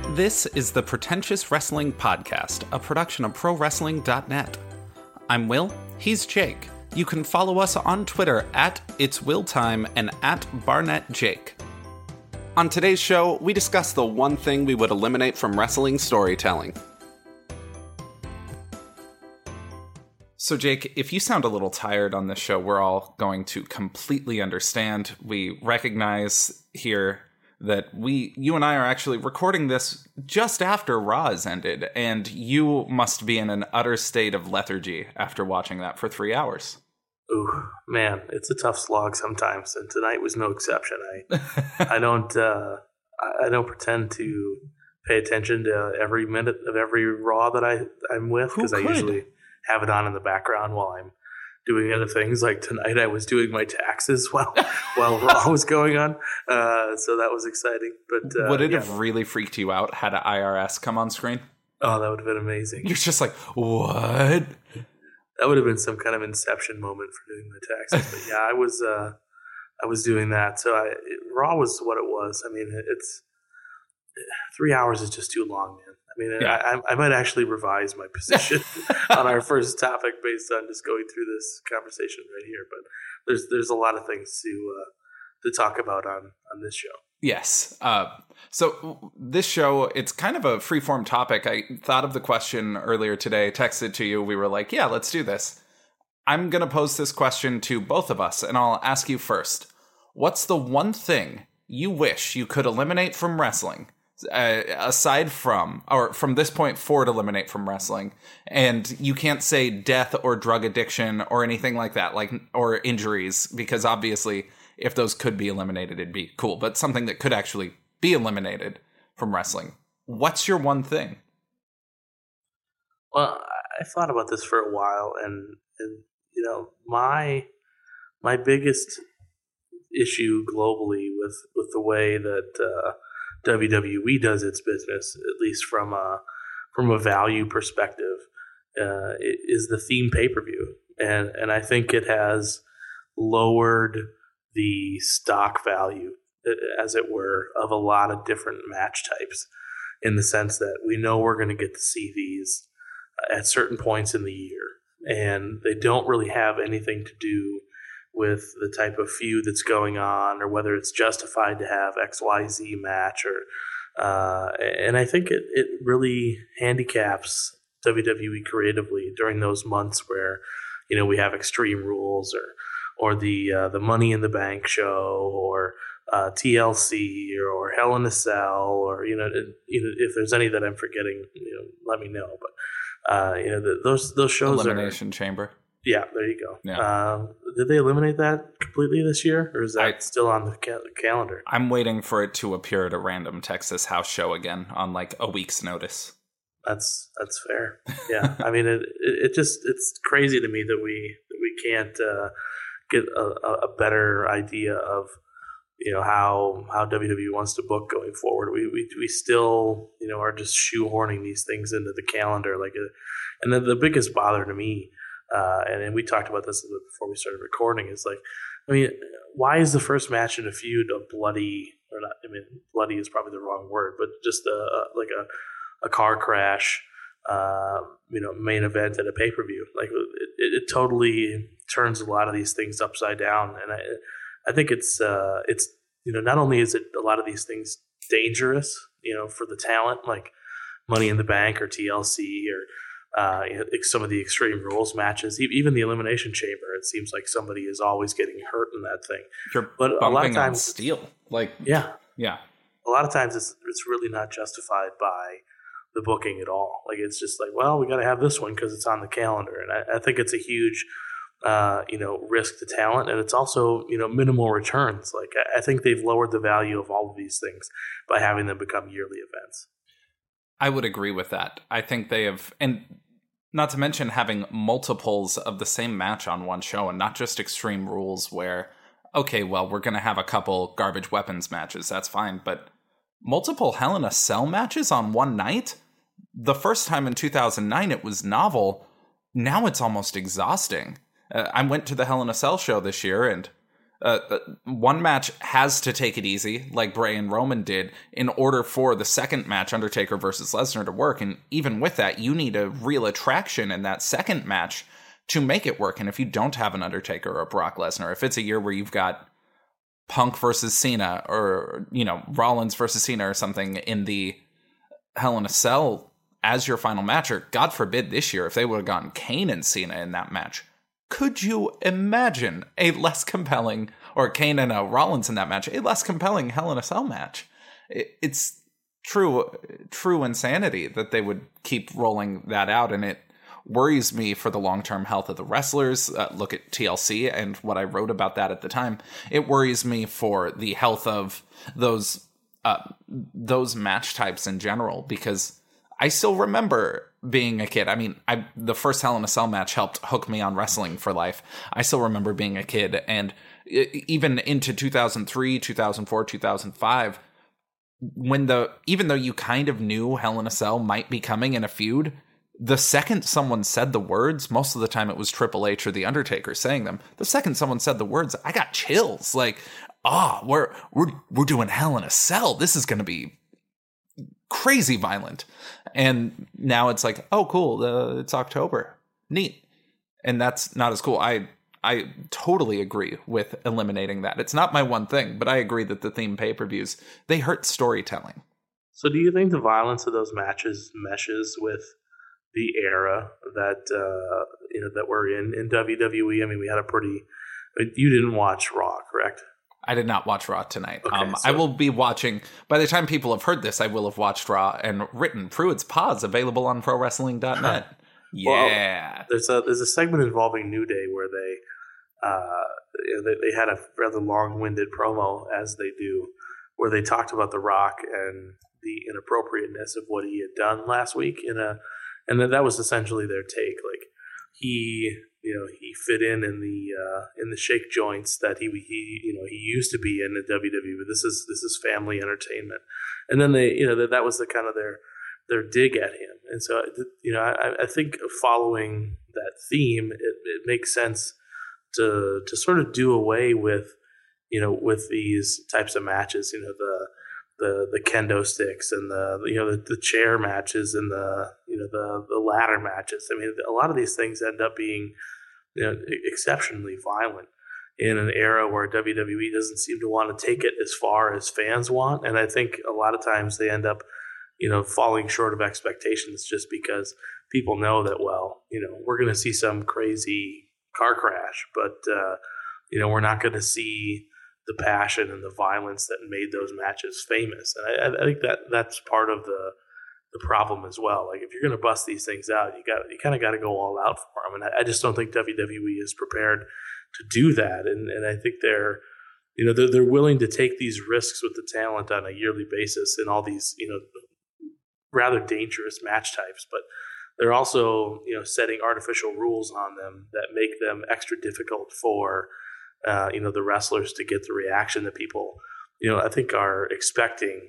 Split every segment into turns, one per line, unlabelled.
This is the Pretentious Wrestling Podcast, a production of ProWrestling.net. I'm Will, he's Jake. You can follow us on Twitter at It'sWillTime and at BarnettJake. On today's show, we discuss the one thing we would eliminate from wrestling storytelling. So Jake, if you sound a little tired on this show, we're all going to completely understand. We recognize here that you and I are actually recording this just after Raw's ended, and you must be in an utter state of lethargy after watching that for 3 hours.
Ooh, man, it's a tough slog sometimes, and tonight was no exception. I don't pretend to pay attention to every minute of every Raw that I'm with, because I usually have it on in the background while I'm doing other things. Like tonight, I was doing my taxes while Raw was going on, so that was exciting. But
would it have really freaked you out had an IRS come on screen?
Oh, that would have been amazing.
You're just like, what?
That would have been some kind of Inception moment for doing my taxes. But yeah, I was doing that. So Raw was what it was. I mean, it's 3 hours is just too long, man. I mean, yeah. I might actually revise my position on our first topic based on just going through this conversation right here. But there's a lot of things to talk about on this show.
Yes. So this show, it's kind of a freeform topic. I thought of the question earlier today, texted to you. We were like, yeah, let's do this. I'm going to pose this question to both of us, and I'll ask you first. What's the one thing you wish you could eliminate from wrestling? Aside from, or from this point forward, eliminate from wrestling, and you can't say death or drug addiction or anything like that, or injuries, because obviously if those could be eliminated, it'd be cool, but something that could actually be eliminated from wrestling. What's your one thing?
Well, I thought about this for a while, and you know, my biggest issue globally with the way that WWE does its business, at least from a value perspective, is the theme pay-per-view, and I think it has lowered the stock value, as it were, of a lot of different match types, in the sense that we know we're going to get to see these at certain points in the year, and they don't really have anything to do with the type of feud that's going on, or whether it's justified to have XYZ match, and I think it really handicaps WWE creatively during those months where, you know, we have Extreme Rules or the Money in the Bank show, or TLC, or Hell in a Cell, or you know, if there's any that I'm forgetting, you know, let me know. But you know, those shows
Elimination Chamber.
Yeah, there you go.
Yeah.
Did they eliminate that completely this year, or is that still on the calendar?
I'm waiting for it to appear at a random Texas house show again on like a week's notice.
That's fair. Yeah, I mean, it's crazy to me that we can't get a better idea of, you know, how WWE wants to book going forward. We still, you know, are just shoehorning these things into the calendar, and then the biggest bother to me. And we talked about this a little bit before we started recording, is like, I mean, why is the first match in a feud a bloody, or not, I mean, bloody is probably the wrong word, but just a car crash, you know, main event at a pay-per-view? Like, it totally turns a lot of these things upside down. And I think it's, you know, not only is it a lot of these things dangerous, you know, for the talent, like Money in the Bank or TLC, or you know, some of the Extreme Rules matches, even the Elimination Chamber, it seems like somebody is always getting hurt in that thing.
But a lot of times, steel, like
yeah,
a
lot of times it's really not justified by the booking at all. Like, it's just like, well, we got to have this one because it's on the calendar, and I think it's a huge, you know, risk to talent, and it's also, you know, minimal returns. Like, I think they've lowered the value of all of these things by having them become yearly events.
I would agree with that. I think they have, and not to mention having multiples of the same match on one show, and not just Extreme Rules where, okay, well, we're going to have a couple garbage weapons matches, that's fine, but multiple Hell in a Cell matches on one night? The first time in 2009 it was novel. Now it's almost exhausting. I went to the Hell in a Cell show this year, and One match has to take it easy, like Bray and Roman did, in order for the second match, Undertaker versus Lesnar, to work. And even with that, you need a real attraction in that second match to make it work. And if you don't have an Undertaker or a Brock Lesnar, if it's a year where you've got Punk versus Cena, or, Rollins versus Cena or something in the Hell in a Cell as your final match, or God forbid this year, if they would have gotten Kane and Cena in that match, could you imagine a less compelling, or Kane and Rollins in that match, a less compelling Hell in a Cell match? It's true insanity that they would keep rolling that out, and it worries me for the long-term health of the wrestlers. Look at TLC and what I wrote about that at the time. It worries me for the health of those match types in general, because I still remember being a kid. I mean, the first Hell in a Cell match helped hook me on wrestling for life. I still remember being a kid, and even into 2003, 2004, 2005, even though you kind of knew Hell in a Cell might be coming in a feud, the second someone said the words, most of the time it was Triple H or The Undertaker saying them. The second someone said the words, I got chills. Like, we're doing Hell in a Cell. This is going to be crazy violent. And now it's like, oh, cool. It's October. Neat. And that's not as cool. I totally agree with eliminating that. It's not my one thing, but I agree that the theme pay-per-views, they hurt storytelling.
So do you think the violence of those matches meshes with the era that that we're in WWE? I mean, we had you didn't watch Raw, correct?
I did not watch Raw tonight.
Okay,
I will be watching, by the time people have heard this, I will have watched Raw and written Pruitt's Pause, available on ProWrestling.net. Yeah.
Well, there's a segment involving New Day where they had a rather long-winded promo, as they do, where they talked about The Rock and the inappropriateness of what he had done last week and that was essentially their take. Like, he fit in the shake joints that he used to be in the WWE. But this is family entertainment, and then that was the kind of their dig at him. And so I think following that theme, it makes sense to sort of do away with these types of matches. The kendo sticks and the chair matches and the ladder matches. I mean, a lot of these things end up being exceptionally violent in an era where WWE doesn't seem to want to take it as far as fans want. And I think a lot of times they end up falling short of expectations, just because people know that, well, we're going to see some crazy car crash, but we're not going to see the passion and the violence that made those matches famous. And I think that's part of the problem as well. Like, if you're going to bust these things out, you kind of got to go all out for them. And I just don't think WWE is prepared to do that. And I think they're willing to take these risks with the talent on a yearly basis in all these, rather dangerous match types, but they're also, setting artificial rules on them that make them extra difficult for the wrestlers to get the reaction that people, I think are expecting.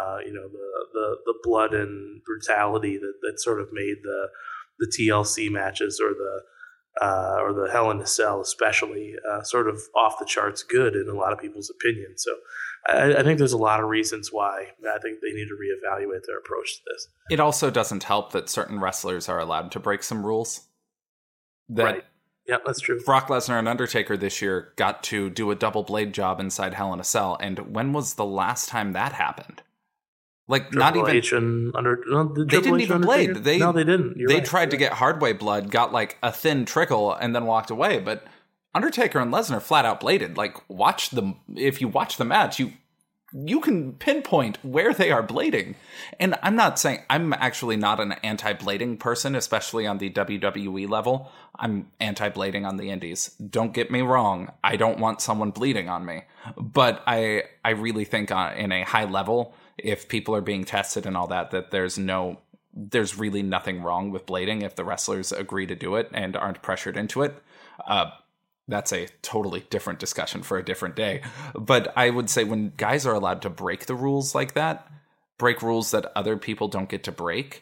The blood and brutality that sort of made the TLC matches or the Hell in a Cell especially sort of off the charts good in a lot of people's opinion. So I think there's a lot of reasons why I think they need to reevaluate their approach to this.
It also doesn't help that certain wrestlers are allowed to break some rules.
Right. Yeah, that's true.
Brock Lesnar and Undertaker this year got to do a double blade job inside Hell in a Cell. And when was the last time that happened? Like,
Triple
not even
H and
they didn't even blade.
No, they didn't.
They tried to get hardway blood, got like a thin trickle, and then walked away. But Undertaker and Lesnar flat out bladed. Like, if you watch the match, you can pinpoint where they are blading. And I'm actually not an anti-blading person, especially on the WWE level. I'm anti-blading on the indies. Don't get me wrong. I don't want someone bleeding on me. But I really think in a high level, if people are being tested and all that there's really nothing wrong with blading if the wrestlers agree to do it and aren't pressured into it. That's a totally different discussion for a different day. But I would say when guys are allowed to break the rules like that, break rules that other people don't get to break,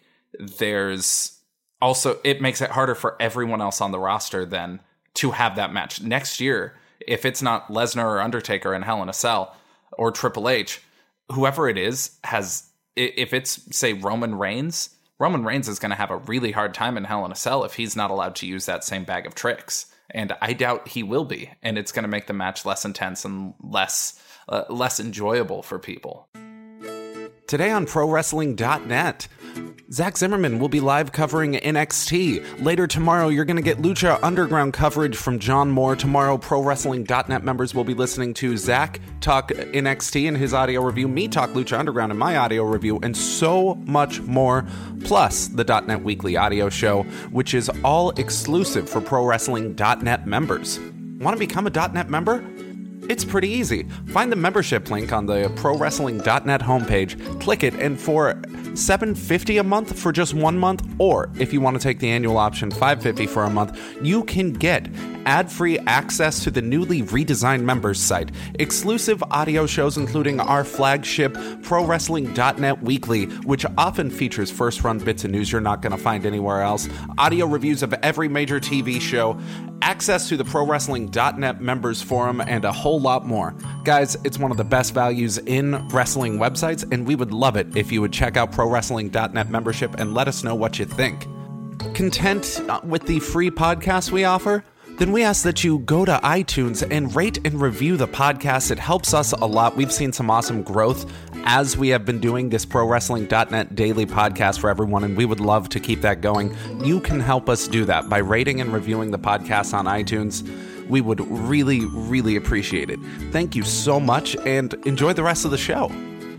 it makes it harder for everyone else on the roster then to have that match. Next year, if it's not Lesnar or Undertaker in Hell in a Cell or Triple H, whoever it is if it's, say, Roman Reigns is going to have a really hard time in Hell in a Cell if he's not allowed to use that same bag of tricks. And I doubt he will be. And it's going to make the match less intense and less enjoyable for people.
Today on ProWrestling.net, Zach Zimmerman will be live covering NXT. Later tomorrow, you're going to get Lucha Underground coverage from John Moore. Tomorrow, ProWrestling.net members will be listening to Zach talk NXT in his audio review, me talk Lucha Underground in my audio review, and so much more. Plus, the .net Weekly audio show, which is all exclusive for ProWrestling.net members. Want to become a .net member? It's pretty easy. Find the membership link on the ProWrestling.net homepage, click it, and for $7.50 a month for just 1 month, or if you want to take the annual option, $5.50 for a month, you can get ad-free access to the newly redesigned members site, exclusive audio shows including our flagship ProWrestling.net Weekly, which often features first-run bits of news you're not going to find anywhere else, audio reviews of every major TV show, access to the ProWrestling.net members forum, and a whole lot more. Guys, it's one of the best values in wrestling websites, and we would love it if you would check out ProWrestling.net membership and let us know what you think. Content with the free podcast we offer? Then we ask that you go to iTunes and rate and review the podcast. It helps us a lot. We've seen some awesome growth as we have been doing this ProWrestling.net daily podcast for everyone, and we would love to keep that going. You can help us do that by rating and reviewing the podcast on iTunes. We would really, really appreciate it. Thank you so much, and enjoy the rest of the show.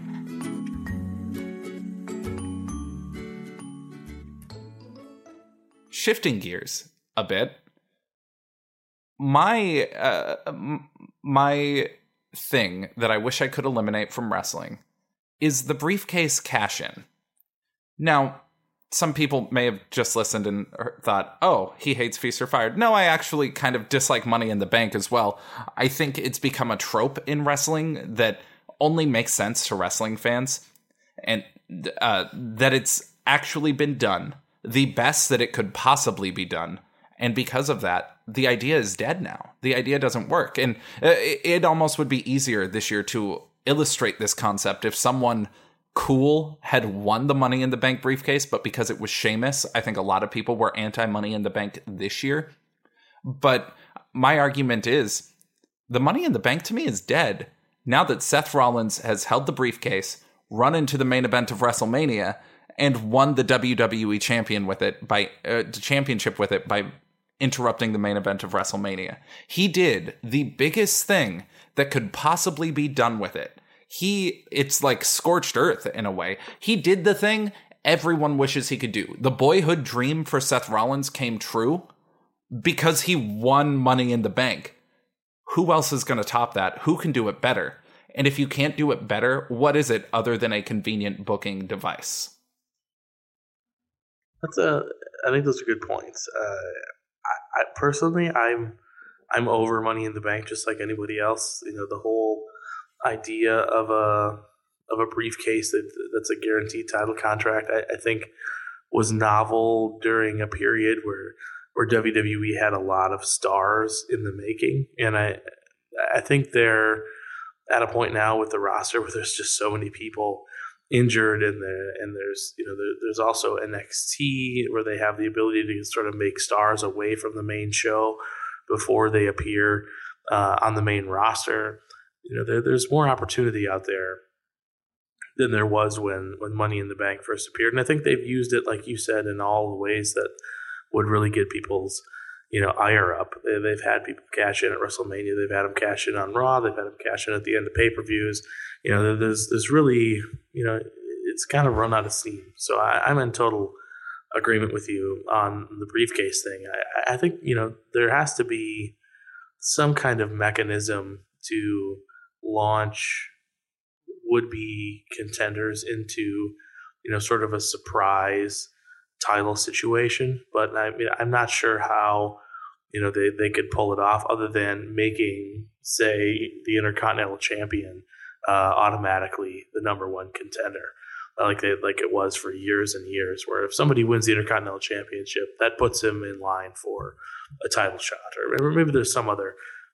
Shifting gears a bit, my thing that I wish I could eliminate from wrestling is the briefcase cash-in. Now, some people may have just listened and thought, oh, he hates Feast or Fired. No, I actually kind of dislike Money in the Bank as well. I think it's become a trope in wrestling that only makes sense to wrestling fans, and that it's actually been done the best that it could possibly be done. And because of that, the idea is dead now. The idea doesn't work. And it almost would be easier this year to illustrate this concept if someone cool had won the Money in the Bank briefcase, but because it was Sheamus, I think a lot of people were anti-Money in the Bank this year. But my argument is, the Money in the Bank to me is dead now that Seth Rollins has held the briefcase, run into the main event of WrestleMania, and won the WWE championship with it by interrupting the main event of WrestleMania. He did the biggest thing that could possibly be done with it. It's like scorched earth in a way. He did the thing everyone wishes he could do. The boyhood dream for Seth Rollins came true because he won Money in the Bank. Who else is going to top that? Who can do it better? And if you can't do it better, what is it other than a convenient booking device?
I think those are good points. I personally, I'm over Money in the Bank just like anybody else. You know, the whole idea of a briefcase that's a guaranteed title contract, I think was novel during a period where WWE had a lot of stars in the making, and I think they're at a point now with the roster where there's just so many people injured, and there's also NXT where they have the ability to sort of make stars away from the main show before they appear on the main roster. You know, there's more opportunity out there than there was when Money in the Bank first appeared, and I think they've used it, like you said, in all the ways that would really get people's ire up. They've had people cash in at WrestleMania. They've had them cash in on Raw. They've had them cash in at the end of pay-per-views. There's really, it's kind of run out of steam. So I'm in total agreement with you on the briefcase thing. I think, there has to be some kind of mechanism to launch would-be contenders into, sort of a surprise title situation. But I'm not sure how, they could pull it off other than making, say, the Intercontinental Champion automatically the number one contender, like it was for years and years, where if somebody wins the Intercontinental Championship, that puts him in line for a title shot, or maybe there's some other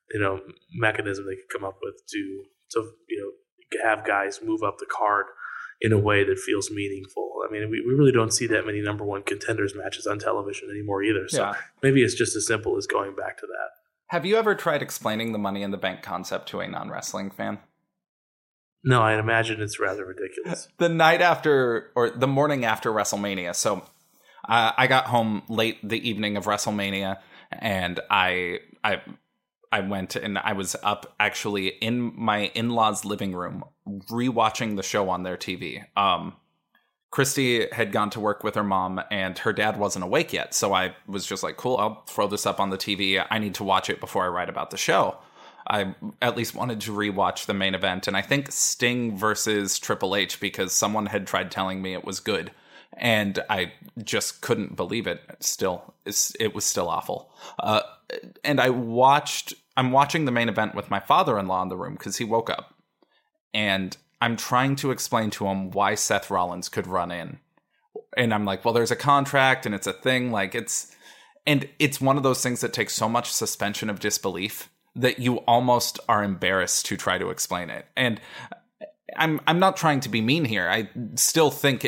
mechanism they could come up with to have guys move up the card in a way that feels meaningful. I mean, we really don't see that many number one contenders matches on television anymore either. So maybe it's just as simple as going back to that.
Have you ever tried explaining the Money in the Bank concept to a non-wrestling fan?
No, I imagine it's rather ridiculous.
The night after, or the morning after WrestleMania. So I got home late the evening of WrestleMania, and I went and I was up actually in my in-laws' living room rewatching the show on their TV. Christy had gone to work with her mom, and her dad wasn't awake yet. So I was just like, cool, I'll throw this up on the TV. I need to watch it before I write about the show. I at least wanted to rewatch the main event, and I think Sting versus Triple H, because someone had tried telling me it was good, and I just couldn't believe it. It was still awful. And I'm watching the main event with my father-in-law in the room because he woke up, and I'm trying to explain to him why Seth Rollins could run in. And I'm like, well, there's a contract and it's a thing. Like it's one of those things that takes so much suspension of disbelief that you almost are embarrassed to try to explain it. And I'm not trying to be mean here. I still think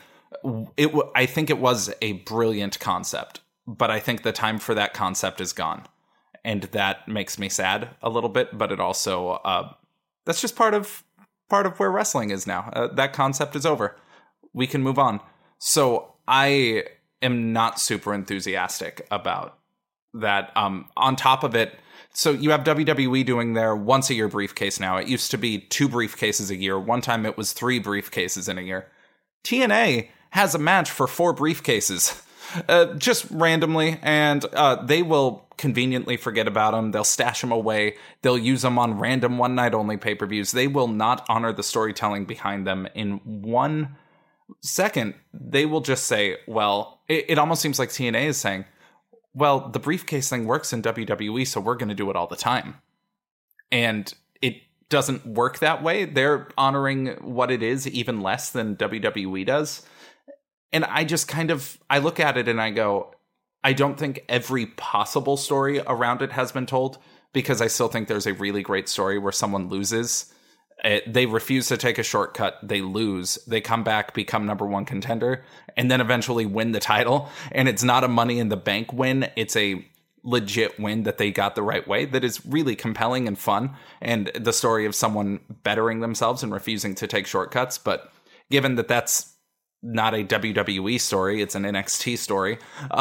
I think it was a brilliant concept, but I think the time for that concept is gone. And that makes me sad a little bit, but it also, that's just part of where wrestling is now. That concept is over. We can move on. So I am not super enthusiastic about that. On top of it, so you have WWE doing their once a year briefcase now. It used to be 2 briefcases a year. One time it was 3 briefcases in a year. TNA has a match for 4 briefcases. Just randomly, and they will conveniently forget about them. They'll stash them away. They'll use them on random one-night-only pay-per-views. They will not honor the storytelling behind them. In 1 second, they will just say, well, it almost seems like TNA is saying, well, the briefcase thing works in WWE, so we're going to do it all the time. And it doesn't work that way. They're honoring what it is even less than WWE does. And I just I look at it and I go, I don't think every possible story around it has been told, because I still think there's a really great story where someone loses. They refuse to take a shortcut. They lose. They come back, become number 1 contender, and then eventually win the title. And it's not a Money in the Bank win. It's a legit win that they got the right way that is really compelling and fun. And the story of someone bettering themselves and refusing to take shortcuts. But given that that's not a WWE story, it's an NXT story.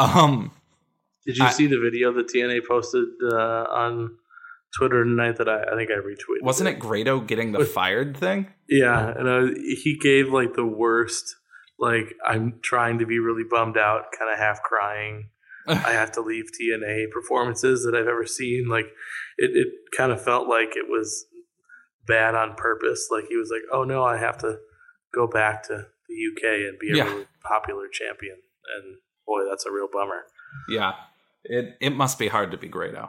Did you see the video that TNA posted on Twitter tonight that I think I retweeted?
Wasn't it Grado getting the fired thing?
Yeah, and he gave like the worst, like, I'm trying to be really bummed out, kind of half crying, I have to leave TNA performances that I've ever seen. Like, it kind of felt like it was bad on purpose. Like, he was like, oh no, I have to go back to the UK and be a really popular champion. And boy, that's a real bummer.
Yeah, it must be hard to be Grado.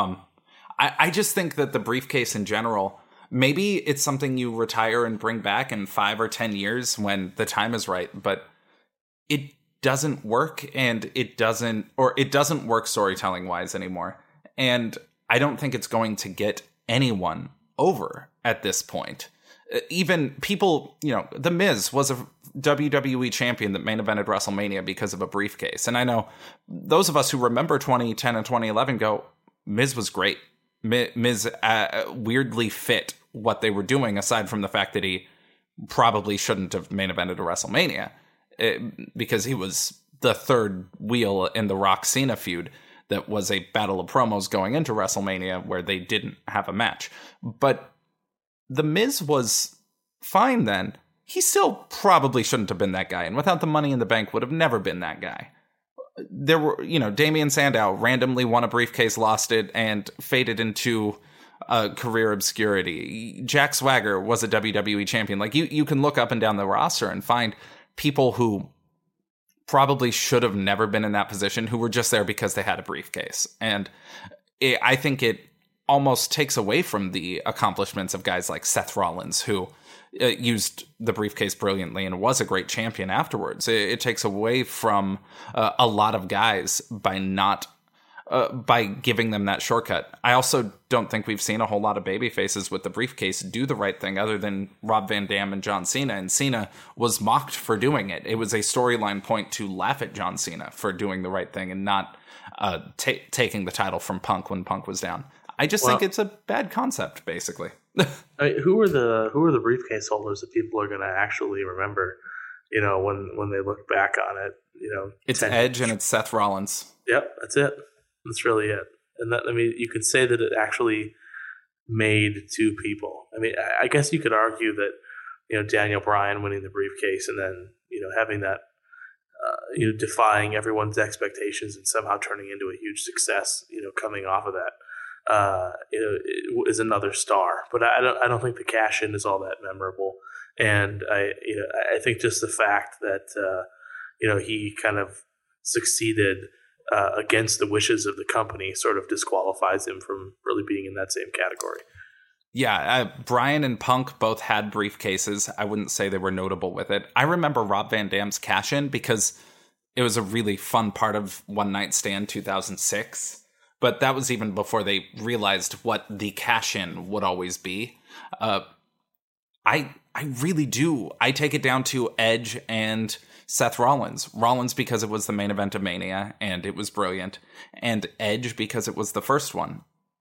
I just think that the briefcase in general, maybe it's something you retire and bring back in 5 or 10 years when the time is right, but it doesn't work, and it doesn't work storytelling wise anymore. And I don't think it's going to get anyone over at this point. Even people, The Miz was a WWE champion that main evented WrestleMania because of a briefcase. And I know those of us who remember 2010 and 2011 go, Miz was great. Miz weirdly fit what they were doing, aside from the fact that he probably shouldn't have main evented a WrestleMania because he was the third wheel in the Rock Cena feud that was a battle of promos going into WrestleMania where they didn't have a match. But The Miz was fine then. He still probably shouldn't have been that guy, and without the Money in the Bank would have never been that guy. There were, Damian Sandow randomly won a briefcase, lost it, and faded into career obscurity. Jack Swagger was a WWE champion. Like, you can look up and down the roster and find people who probably should have never been in that position, who were just there because they had a briefcase. And I think it almost takes away from the accomplishments of guys like Seth Rollins, who used the briefcase brilliantly and was a great champion afterwards. It takes away from a lot of guys by not by giving them that shortcut. I also don't think we've seen a whole lot of baby faces with the briefcase do the right thing other than Rob Van Dam and John Cena. And Cena was mocked for doing it. It was a storyline point to laugh at John Cena for doing the right thing and not taking the title from Punk when Punk was down. I just think it's a bad concept, basically.
I mean, who are the briefcase holders that people are going to actually remember? When they look back on it,
it's Edge and it's Seth Rollins.
Yep, that's it. That's really it. And that, I mean, you could say that it actually made two people. I mean, I guess you could argue that Daniel Bryan winning the briefcase and then having that defying everyone's expectations and somehow turning into a huge success. Coming off of that. Is another star, but I don't think the cash in is all that memorable, and I think just the fact that he kind of succeeded against the wishes of the company sort of disqualifies him from really being in that same category.
Yeah, Bryan and Punk both had briefcases. I wouldn't say they were notable with it. I remember Rob Van Dam's cash in because it was a really fun part of One Night Stand 2006. But that was even before they realized what the cash-in would always be. I really do. I take it down to Edge and Seth Rollins. Rollins because it was the main event of Mania, and it was brilliant. And Edge because it was the first one.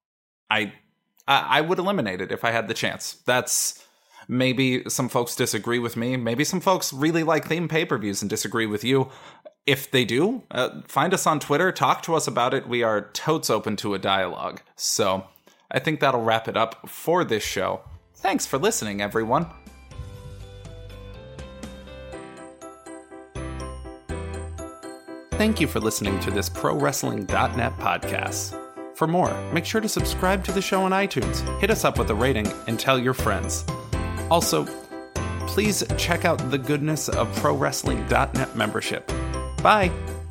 I would eliminate it if I had the chance. That's... Maybe some folks disagree with me. Maybe some folks really like theme pay-per-views and disagree with you. If they do, find us on Twitter, talk to us about it. We are totes open to a dialogue. So I think that'll wrap it up for this show. Thanks for listening, everyone. Thank you for listening to this ProWrestling.net podcast. For more, make sure to subscribe to the show on iTunes, hit us up with a rating, and tell your friends. Also, please check out the goodness of ProWrestling.net membership. Bye!